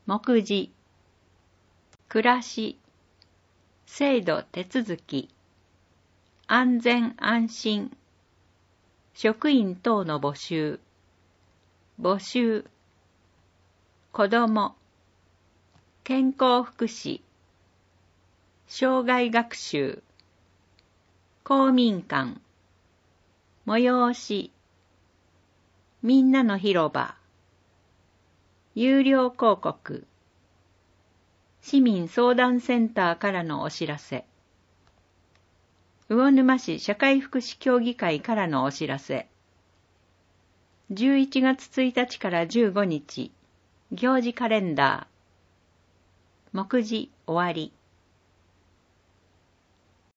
目次、暮らし、制度手続き、安全安心、職員等の募集、募集、子ども、健康福祉、障害学習、公民館、催し、みんなの広場、有料広告、市民相談センターからのお知らせ、魚沼市社会福祉協議会からのお知らせ、11月1日から15日、行事カレンダー、目次終わり。